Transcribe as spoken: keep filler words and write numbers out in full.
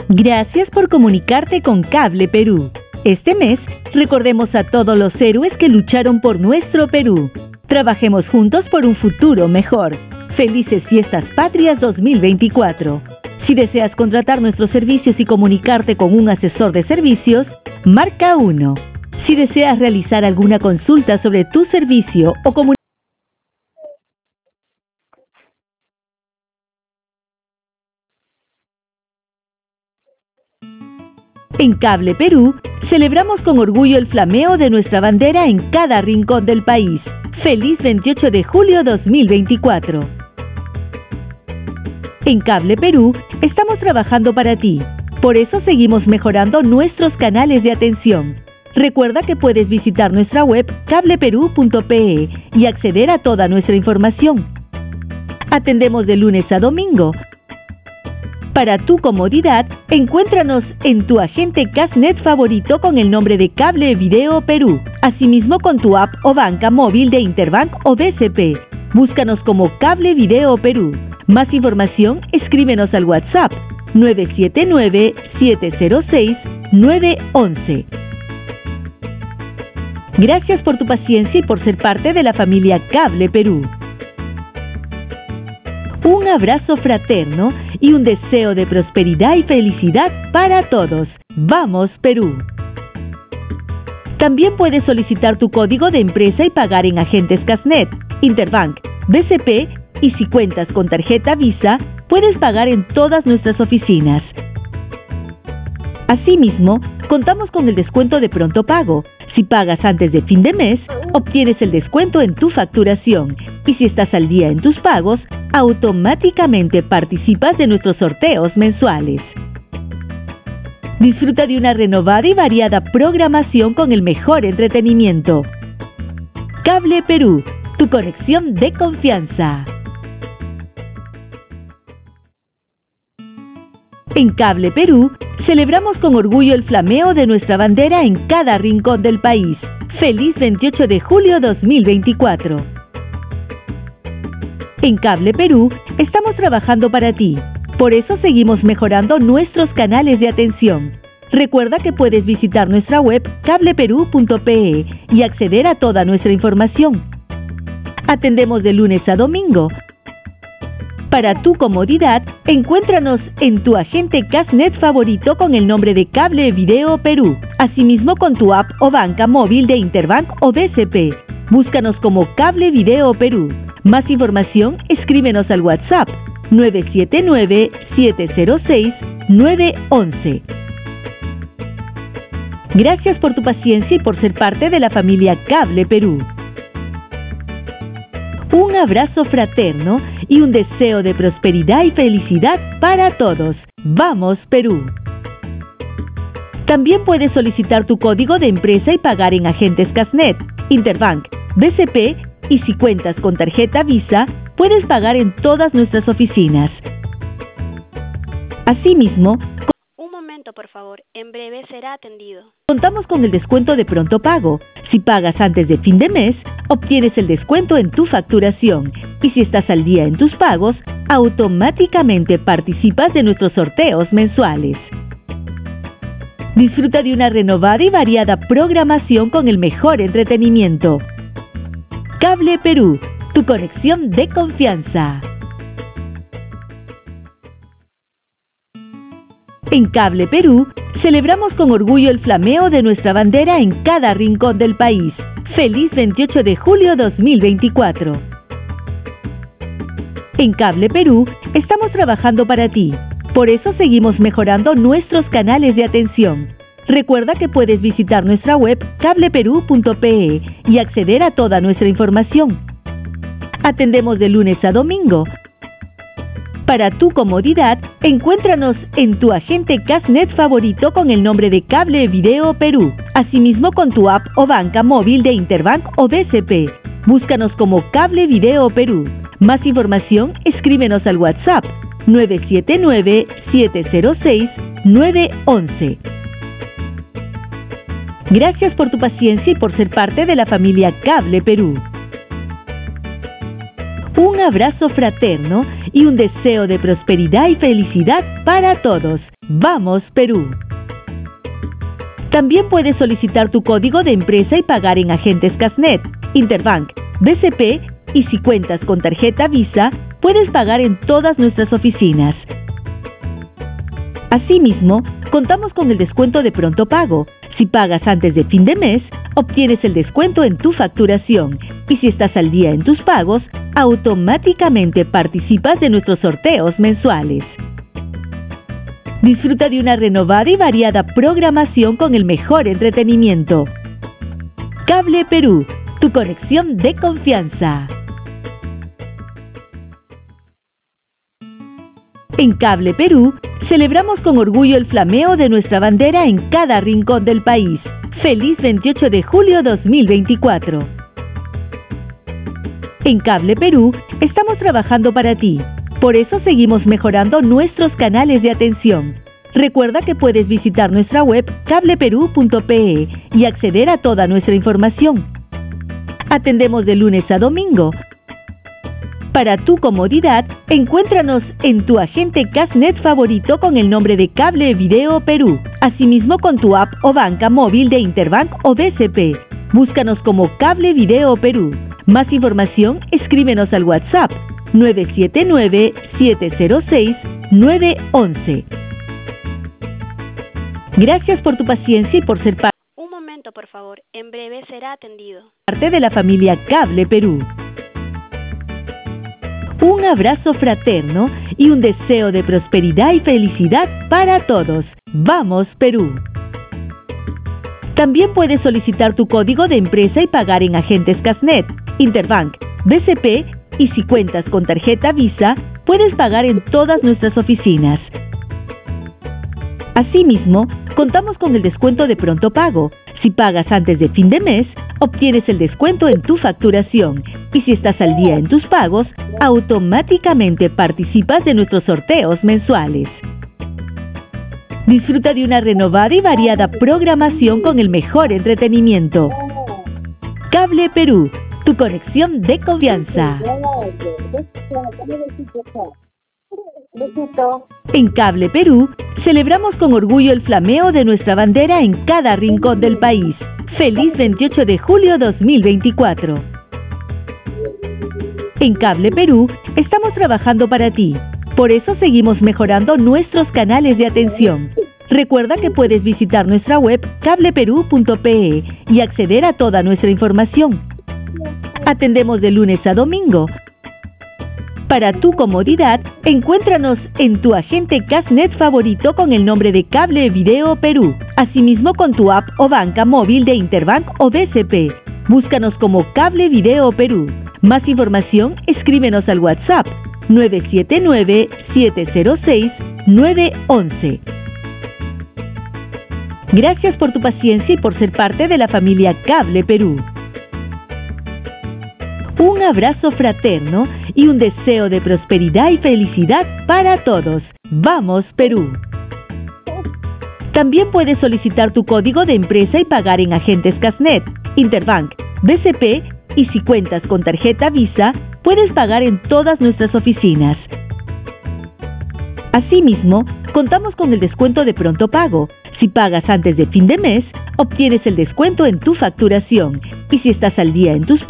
Gracias por comunicarte con Cable Perú. Este mes, recordemos a todos los héroes que lucharon por nuestro Perú. Trabajemos juntos por un futuro mejor. Felices Fiestas Patrias dos mil veinticuatro. Si deseas contratar nuestros servicios y comunicarte con un asesor de servicios, marca uno. Si deseas realizar alguna consulta sobre tu servicio o comunicación, en Cable Perú, celebramos con orgullo el flameo de nuestra bandera en cada rincón del país. ¡Feliz veintiocho de julio dos mil veinticuatro! En Cable Perú, estamos trabajando para ti. Por eso seguimos mejorando nuestros canales de atención. Recuerda que puedes visitar nuestra web cable perú punto pe y acceder a toda nuestra información. Atendemos de lunes a domingo. Para tu comodidad, encuéntranos en tu agente Casnet favorito con el nombre de Cable Video Perú. Asimismo con tu app o banca móvil de Interbank o B C P. Búscanos como Cable Video Perú. Más información, escríbenos al WhatsApp nueve siete nueve, siete cero seis, nueve uno uno. Gracias por tu paciencia y por ser parte de la familia Cable Perú. Un abrazo fraterno y un deseo de prosperidad y felicidad para todos. ¡Vamos, Perú! También puedes solicitar tu código de empresa y pagar en agentes Casnet, Interbank, B C P y si cuentas con tarjeta Visa, puedes pagar en todas nuestras oficinas. Asimismo, contamos con el descuento de pronto pago. Si pagas antes de fin de mes, obtienes el descuento en tu facturación. Y si estás al día en tus pagos, automáticamente participas de nuestros sorteos mensuales. Disfruta de una renovada y variada programación con el mejor entretenimiento. Cable Perú, tu conexión de confianza. En Cable Perú, celebramos con orgullo el flameo de nuestra bandera en cada rincón del país. ¡Feliz veintiocho de julio dos mil veinticuatro! En Cable Perú, estamos trabajando para ti. Por eso seguimos mejorando nuestros canales de atención. Recuerda que puedes visitar nuestra web cable perú punto pe y acceder a toda nuestra información. Atendemos de lunes a domingo. Para tu comodidad, encuéntranos en tu agente Casnet favorito con el nombre de Cable Video Perú. Asimismo con tu app o banca móvil de Interbank o B C P. Búscanos como Cable Video Perú. Más información, escríbenos al WhatsApp nueve siete nueve, siete cero seis, nueve uno uno. Gracias por tu paciencia y por ser parte de la familia Cable Perú. Un abrazo fraterno y un deseo de prosperidad y felicidad para todos. ¡Vamos, Perú! También puedes solicitar tu código de empresa y pagar en agentes Casnet, Interbank, B C P y si cuentas con tarjeta Visa, puedes pagar en todas nuestras oficinas. Asimismo, Un momento, por favor. En breve será atendido. contamos con el descuento de pronto pago. Si pagas antes de fin de mes, obtienes el descuento en tu facturación. Y si estás al día en tus pagos, automáticamente participas de nuestros sorteos mensuales. Disfruta de una renovada y variada programación con el mejor entretenimiento. Cable Perú, tu conexión de confianza. En Cable Perú, celebramos con orgullo el flameo de nuestra bandera en cada rincón del país. ¡Feliz veintiocho de julio dos mil veinticuatro! En Cable Perú, estamos trabajando para ti. Por eso seguimos mejorando nuestros canales de atención. Recuerda que puedes visitar nuestra web cable perú punto pe y acceder a toda nuestra información. Atendemos de lunes a domingo. Para tu comodidad, encuéntranos en tu agente Casnet favorito con el nombre de Cable Video Perú. Asimismo con tu app o banca móvil de Interbank o B C P. Búscanos como Cable Video Perú. Más información, escríbenos al WhatsApp nueve siete nueve, siete cero seis, nueve uno uno. Gracias por tu paciencia y por ser parte de la familia Cable Perú. Un abrazo fraterno y un deseo de prosperidad y felicidad para todos. ¡Vamos, Perú! También puedes solicitar tu código de empresa y pagar en agentes Casnet, Interbank, B C P y si cuentas con tarjeta Visa, puedes pagar en todas nuestras oficinas. Asimismo, contamos con el descuento de pronto pago. Si pagas antes de fin de mes, obtienes el descuento en tu facturación. Y si estás al día en tus pagos, automáticamente participas de nuestros sorteos mensuales. Disfruta de una renovada y variada programación con el mejor entretenimiento. Cable Perú, tu conexión de confianza. En Cable Perú, celebramos con orgullo el flameo de nuestra bandera en cada rincón del país. ¡Feliz veintiocho de julio dos mil veinticuatro! En Cable Perú, estamos trabajando para ti. Por eso seguimos mejorando nuestros canales de atención. Recuerda que puedes visitar nuestra web cable perú punto pe y acceder a toda nuestra información. Atendemos de lunes a domingo. Para tu comodidad, encuéntranos en tu agente Casnet favorito con el nombre de Cable Video Perú. Asimismo con tu app o banca móvil de Interbank o B C P. Búscanos como Cable Video Perú. Más información, escríbenos al WhatsApp nueve siete nueve, siete cero seis, nueve uno uno. Gracias por tu paciencia y por ser parte Un momento, por favor. En breve será atendido. de la familia Cable Perú. Un abrazo fraterno y un deseo de prosperidad y felicidad para todos. ¡Vamos, Perú! También puedes solicitar tu código de empresa y pagar en agentes Casnet, Interbank, B C P y si cuentas con tarjeta Visa, puedes pagar en todas nuestras oficinas. Asimismo, contamos con el descuento de pronto pago. Si pagas antes de fin de mes, obtienes el descuento en tu facturación. Y si estás al día en tus pagos, automáticamente participas de nuestros sorteos mensuales. Disfruta de una renovada y variada programación con el mejor entretenimiento. Cable Perú, tu conexión de confianza. En Cable Perú, celebramos con orgullo el flameo de nuestra bandera en cada rincón del país. ¡Feliz veintiocho de julio dos mil veinticuatro! En Cable Perú, estamos trabajando para ti. Por eso seguimos mejorando nuestros canales de atención. Recuerda que puedes visitar nuestra web cable perú punto pe y acceder a toda nuestra información. Atendemos de lunes a domingo. Para tu comodidad, encuéntranos en tu agente Casnet favorito con el nombre de Cable Video Perú. Asimismo con tu app o banca móvil de Interbank o B C P. Búscanos como Cable Video Perú. Más información, escríbenos al WhatsApp nueve siete nueve, siete cero seis, nueve uno uno. Gracias por tu paciencia y por ser parte de la familia Cable Perú. Un abrazo fraterno y un deseo de prosperidad y felicidad para todos. ¡Vamos, Perú! También puedes solicitar tu código de empresa y pagar en agentes Casnet, Interbank, B C P y si cuentas con tarjeta Visa, puedes pagar en todas nuestras oficinas. Asimismo, contamos con el descuento de pronto pago. Si pagas antes de fin de mes, obtienes el descuento en tu facturación. Y si estás al día en tus